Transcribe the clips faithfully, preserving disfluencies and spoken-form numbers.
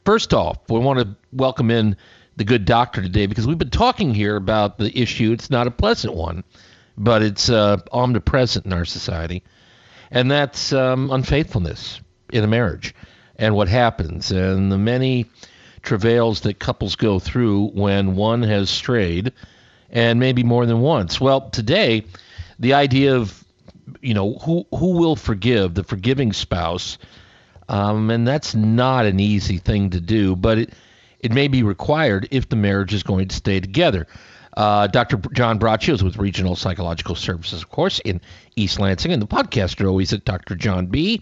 First off, we want to welcome in the good doctor today because we've been talking here about the issue. It's not a pleasant one, but it's uh, omnipresent in our society, and that's um, unfaithfulness in a marriage and what happens and the many travails that couples go through when one has strayed, and maybe more than once. Well, today, the idea of, you know, who who will forgive, the forgiving spouse, um, and that's not an easy thing to do, but it, it may be required if the marriage is going to stay together. Uh, Doctor John Braccio is with Regional Psychological Services, of course, in East Lansing, and the podcaster always at d r john b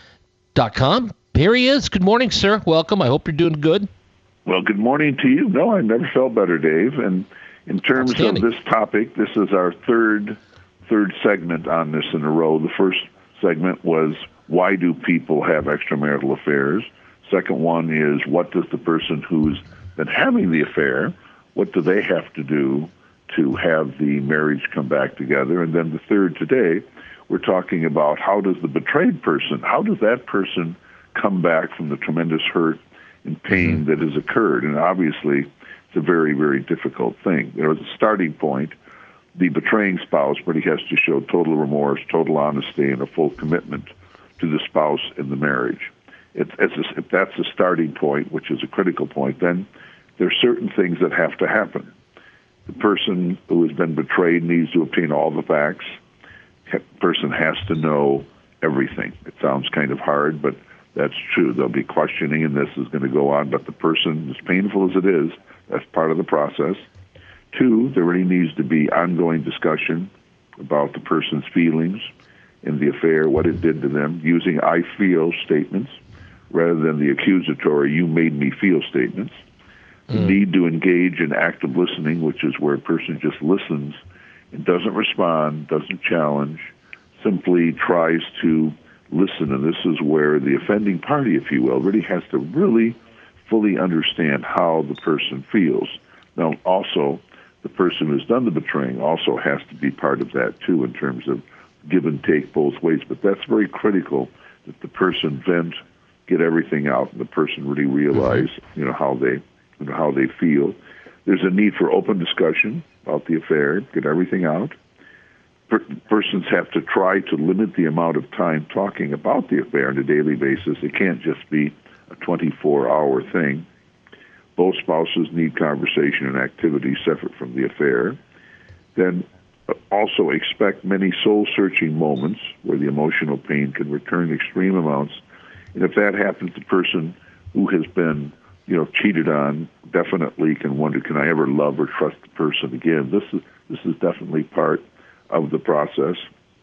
dot com. Here he is. Good morning, sir. Welcome. I hope you're doing good. Well, good morning to you. No, I never felt better, Dave. And in terms of this topic, this is our third third segment on this in a row. The first segment was, why do people have extramarital affairs? Second one is, what does the person who's been having the affair, what do they have to do to have the marriage come back together? And then the third today, we're talking about how does the betrayed person, how does that person come back from the tremendous hurt and pain that has occurred? And obviously, it's a very, very difficult thing. There was a starting point. The betraying spouse really has to show total remorse, total honesty, and a full commitment to the spouse in the marriage. If, if that's the starting point, which is a critical point, then there are certain things that have to happen. The person who has been betrayed needs to obtain all the facts. The person has to know everything. It sounds kind of hard, but that's true. There'll be questioning, and this is going to go on, but the person, as painful as it is, that's part of the process. Two, there really needs to be ongoing discussion about the person's feelings in the affair, what it did to them, using I feel statements rather than the accusatory, you made me feel statements. The mm. need to engage in active listening, which is where a person just listens and doesn't respond, doesn't challenge, simply tries to listen. And this is where the offending party, if you will, really has to really fully understand how the person feels. Now, also, the person who's done the betraying also has to be part of that, too, in terms of give and take both ways. But that's very critical, that the person vent, get everything out, and the person really realize, you know, how they, you know, how they feel. There's a need for open discussion about the affair, get everything out. Per- persons have to try to limit the amount of time talking about the affair on a daily basis. It can't just be a twenty-four hour thing. Both spouses need conversation and activity separate from the affair. Then also expect many soul-searching moments where the emotional pain can return in extreme amounts. And if that happens, the person who has been, you know, cheated on definitely can wonder, can I ever love or trust the person again? This is this is definitely part of the process.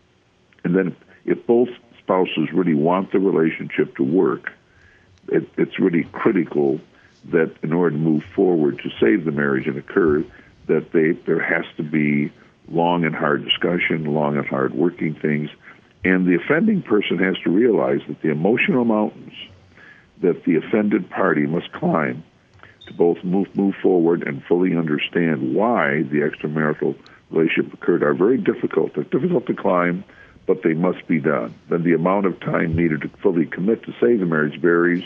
And then if both spouses really want the relationship to work, it, it's really critical that in order to move forward to save the marriage and occur, that they there has to be long and hard discussion, long and hard working things. And the offending person has to realize that the emotional mountains that the offended party must climb to both move move forward and fully understand why the extramarital relationship occurred are very difficult. They're difficult to climb, but they must be done. Then the amount of time needed to fully commit to save the marriage varies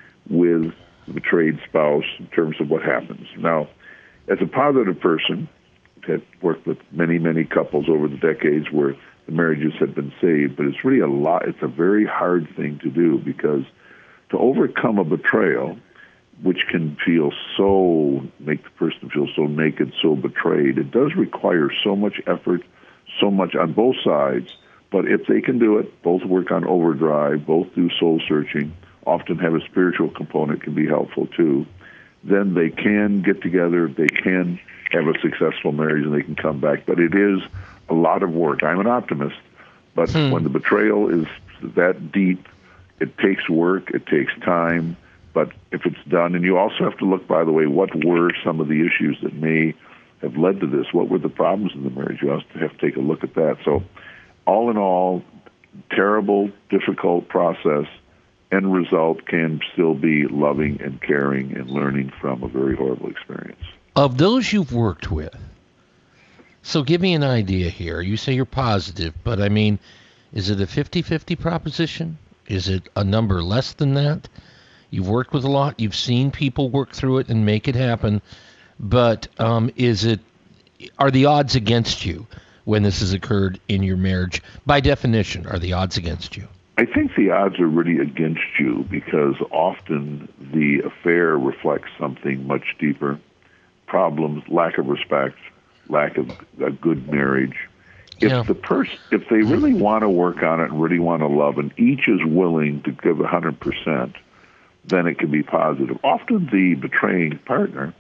with the betrayed spouse in terms of what happens. Now, as a positive person, I've worked with many, many couples over the decades where the marriages have been saved, but it's really a lot. It's a very hard thing to do because to overcome a betrayal, which can feel so, make the person feel so naked, so betrayed, it does require so much effort, so much on both sides. But if they can do it, both work on overdrive, both do soul searching, often have a spiritual component can be helpful too, then they can get together, they can have a successful marriage, and they can come back. But it is a lot of work. I'm an optimist, but hmm. when the betrayal is that deep, it takes work, it takes time, but if it's done, and you also have to look, by the way, what were some of the issues that may have led to this? What were the problems in the marriage? You also have to take a look at that. So all in all, terrible, difficult process. End result can still be loving and caring and learning from a very horrible experience. Of those you've worked with, so give me an idea here. You say you're positive, but I mean, is it a fifty-fifty proposition? Is it a number less than that? You've worked with a lot. You've seen people work through it and make it happen. But um, is it? Are the odds against you when this has occurred in your marriage? By definition, are the odds against you? I think the odds are really against you because often the affair reflects something much deeper. Problems, lack of respect, lack of a good marriage. If yeah. the person, if they really want to work on it and really want to love, and each is willing to give a hundred percent, then it can be positive. Often the betraying partner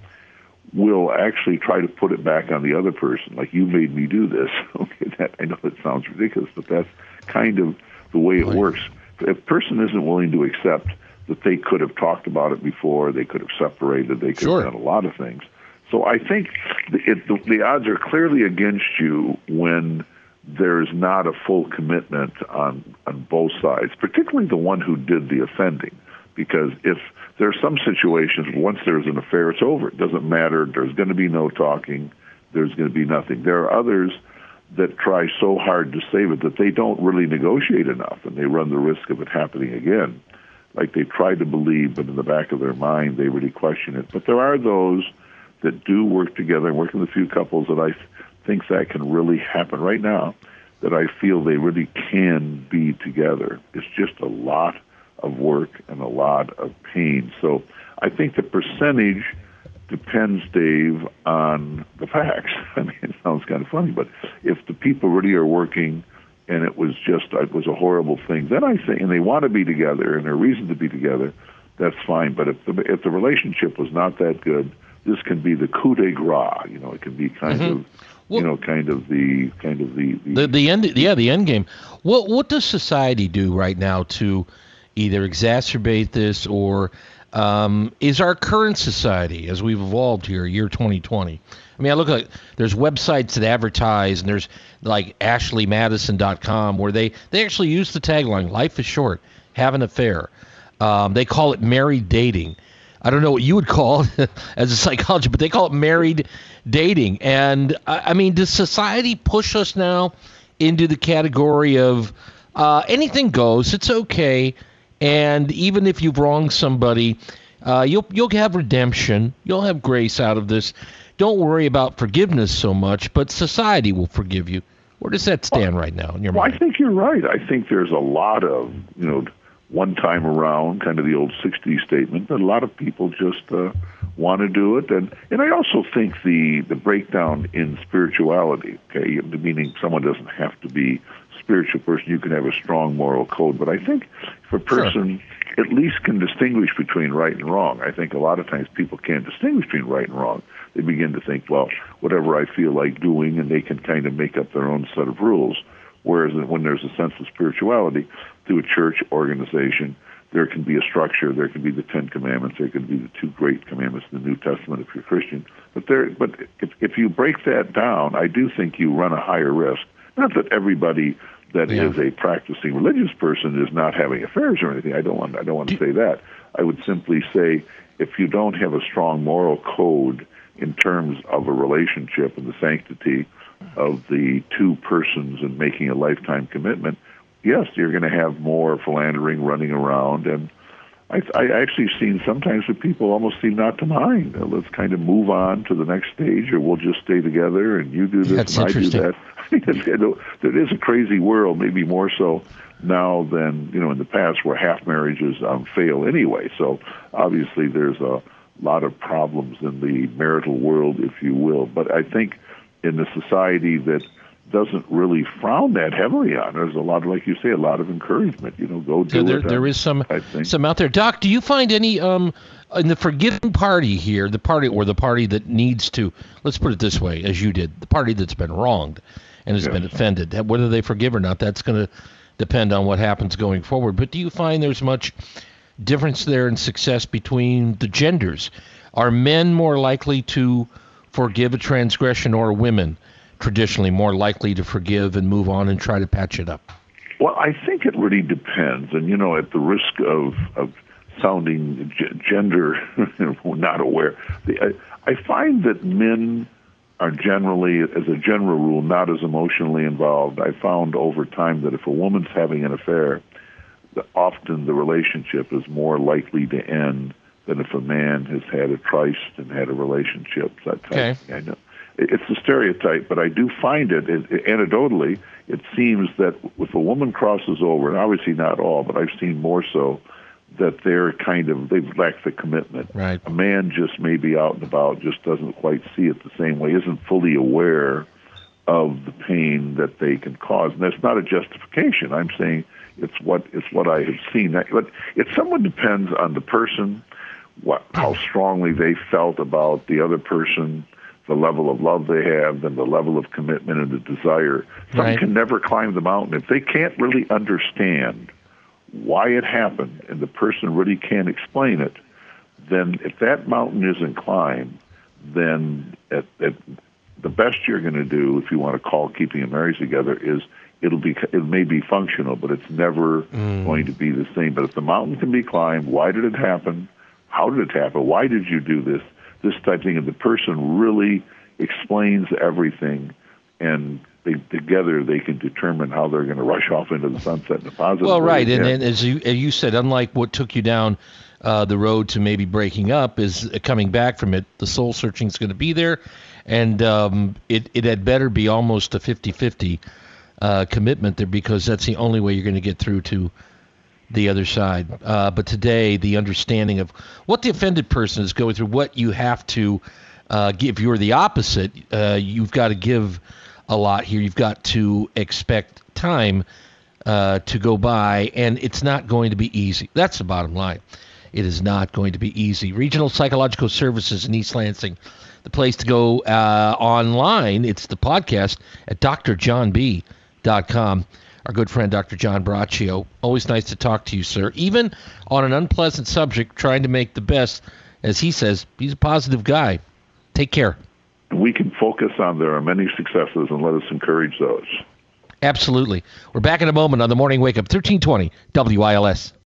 will actually try to put it back on the other person, like, you made me do this. Okay, that, I know that sounds ridiculous, but that's kind of the way it works. If a person isn't willing to accept that they could have talked about it before, they could have separated, they could sure. have done a lot of things. So I think the, it, the, the odds are clearly against you when there's not a full commitment on, on both sides, particularly the one who did the offending. Because if there are some situations, once there's an affair, it's over. It doesn't matter. There's going to be no talking. There's going to be nothing. There are others that try so hard to save it that they don't really negotiate enough, and they run the risk of it happening again. Like they try to believe, but in the back of their mind, they really question it. But there are those that do work together, and working with a few couples that I think that can really happen right now, that I feel they really can be together. It's just a lot of work and a lot of pain. So I think the percentage depends, Dave, on the facts. I mean, it sounds kind of funny, but if the people really are working and it was just, it was a horrible thing, then I think, and they want to be together and there's a reason to be together, that's fine. But if the, if the relationship was not that good, this can be the coup de grace. You know, it can be kind mm-hmm. of, well, you know, kind of the, kind of the, the, the, the end, yeah, the end game. What, what does society do right now to either exacerbate this, or um, is our current society, as we've evolved here, year twenty twenty? I mean, I look at, there's websites that advertise, and there's like ashley madison dot com where they, they actually use the tagline, life is short, have an affair. Um, they call it married dating. I don't know what you would call it as a psychologist, but they call it married dating. And I, I mean, does society push us now into the category of uh, anything goes, it's okay, and even if you've wronged somebody, uh, you'll you'll have redemption, you'll have grace out of this. Don't worry about forgiveness so much, but society will forgive you. Where does that stand well, right now in your well, mind? I think you're right. I think there's a lot of, you know, one time around, kind of the old sixties statement, that a lot of people just uh, want to do it. And and I also think the, the breakdown in spirituality, okay, meaning someone doesn't have to be a spiritual person, you can have a strong moral code. But I think if a person sure. at least can distinguish between right and wrong, I think a lot of times people can't distinguish between right and wrong. They begin to think, well, whatever I feel like doing, and they can kind of make up their own set of rules. Whereas when there's a sense of spirituality through a church organization, there can be a structure. There can be the Ten Commandments. There can be the two great commandments in the New Testament if you're Christian. But there, but if, if you break that down, I do think you run a higher risk. Not that everybody that yeah. is a practicing religious person is not having affairs or anything. I don't want. I don't want to say that. I would simply say if you don't have a strong moral code in terms of a relationship and the sanctity of the two persons and making a lifetime commitment, yes, you're going to have more philandering running around. And I, I actually seen sometimes that people almost seem not to mind. Uh, let's kind of move on to the next stage, or we'll just stay together and you do this That's and I do that. I mean, it is a crazy world, maybe more so now than, you know, in the past, where half marriages um, fail anyway. So obviously there's a lot of problems in the marital world, if you will. But I think in the society that doesn't really frown that heavily on, there's a lot of, like you say, a lot of encouragement. You know, go do so there, it. There is some some out there. Doc, do you find any um in the forgiven party here, the party or the party that needs to, let's put it this way, as you did, the party that's been wronged and has yes. been offended, whether they forgive or not, that's going to depend on what happens going forward. But do you find there's much difference there in success between the genders? Are men more likely to forgive a transgression, or women traditionally more likely to forgive and move on and try to patch it up? Well, I think it really depends. And, you know, at the risk of, of sounding g- gender not aware, the, I, I find that men are generally, as a general rule, not as emotionally involved. I found over time that if a woman's having an affair, the, often the relationship is more likely to end than if a man has had a tryst and had a relationship. That type. Okay. I know. It's a stereotype, but I do find it, it, it anecdotally, it seems that if a woman crosses over, and obviously not all, but I've seen more so, that they're kind of, they lack the commitment. Right. A man just may be out and about, just doesn't quite see it the same way, isn't fully aware of the pain that they can cause. And that's not a justification. I'm saying it's what it's what I have seen. But it somewhat depends on the person, what, how strongly they felt about the other person, the level of love they have, and the level of commitment and the desire. Some Right. can never climb the mountain. If they can't really understand why it happened and the person really can't explain it, then if that mountain isn't climbed, then at, at the best you're going to do, if you want to call keeping a marriage together, is it'll be it may be functional, but it's never Mm. going to be the same. But if the mountain can be climbed, why did it happen? How did it happen? Why did you do this? This type of thing, and the person really explains everything, and they, together they can determine how they're going to rush off into the sunset in a positive Well, way. right, and Yeah. then as you as you said, unlike what took you down uh, the road to maybe breaking up, is coming back from it. The soul searching is going to be there, and um, it it had better be almost a fifty-fifty uh, commitment there, because that's the only way you're going to get through to the other side. Uh, but today, the understanding of what the offended person is going through, what you have to uh, give. If you're the opposite, uh, you've got to give a lot here. You've got to expect time uh, to go by, and it's not going to be easy. That's the bottom line. It is not going to be easy. Regional Psychological Services in East Lansing, the place to go uh, online. It's the podcast at d r john b dot com. Our good friend, Doctor John Braccio. Always nice to talk to you, sir. Even on an unpleasant subject, trying to make the best. As he says, he's a positive guy. Take care. We can focus on there are many successes and let us encourage those. Absolutely. We're back in a moment on the Morning Wake Up, thirteen twenty W I L S.